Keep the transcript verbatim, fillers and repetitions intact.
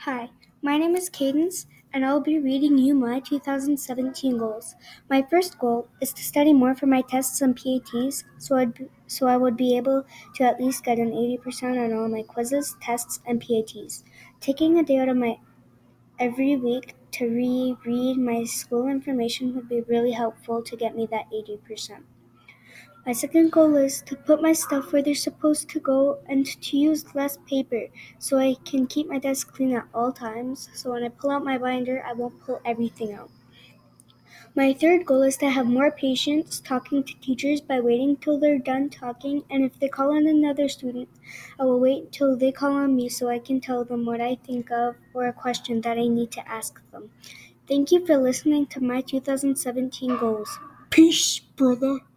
Hi, my name is Cadence, and I'll be reading you my two thousand seventeen goals. My first goal is to study more for my tests and P A Ts, so I'd be, so I would be able to at least get an eighty percent on all my quizzes, tests, and P A Ts. Taking a day out of my every week to reread my school information would be really helpful to get me that eighty percent. My second goal is to put my stuff where they're supposed to go and to use less paper so I can keep my desk clean at all times, so when I pull out my binder, I won't pull everything out. My third goal is to have more patience talking to teachers by waiting till they're done talking, and if they call on another student, I will wait till they call on me so I can tell them what I think of or a question that I need to ask them. Thank you for listening to my two thousand seventeen goals. Peace, brother.